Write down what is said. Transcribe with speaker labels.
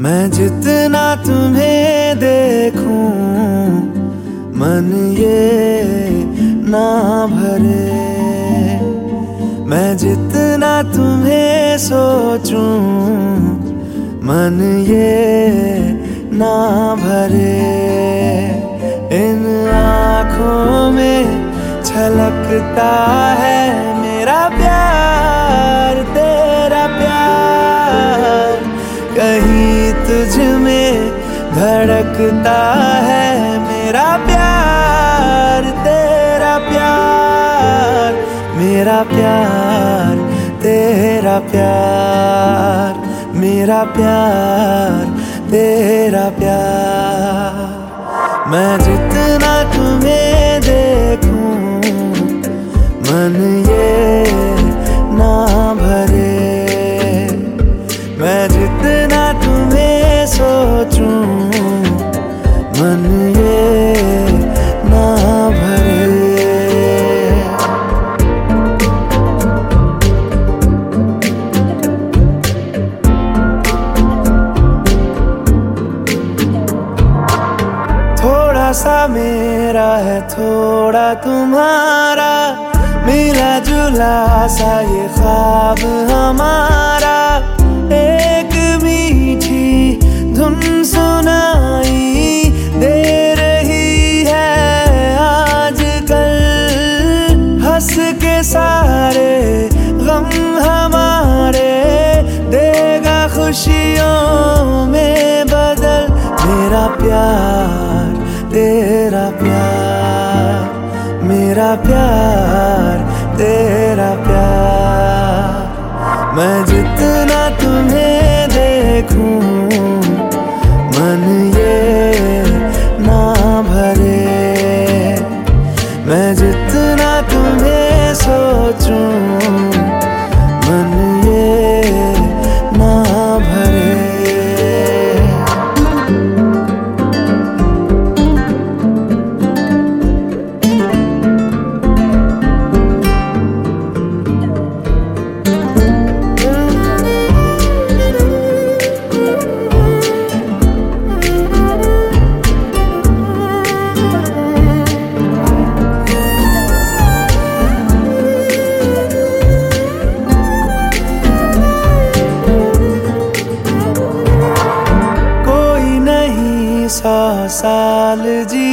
Speaker 1: मैं जितना तुम्हें देखूं मन ये ना भरे, मैं जितना तुम्हें सोचूं मन ये ना भरे। इन आँखों में छलकता है मेरा प्यार, तेरा प्यार। कहीं तुझ में धड़कता है मेरा प्यार, तेरा प्यार। मेरा प्यार, तेरा प्यार, मेरा प्यार, तेरा प्यार। मैं जितना तुम्हें देखूं मन ये ना भरे, मैं जितना तुम्हें सोचूं मन ये ना भरे। थोड़ा सा मेरा है थोड़ा तुम्हारा, मिला जुला सा ये ख्वाब हमारा। एक मीठी धुन सुनाई दे रही है आजकल, हंस के सारे गम हमारे देगा खुशियों में बदल। मेरा प्यार, तेरा प्यार, मेरा प्यार, तेरा प्यार। मैं जितना तुम्हें देखूं मन ये ना भरे, मैं जितना तुम्हें सोचूं मन ये ना भरे। सौ साल जी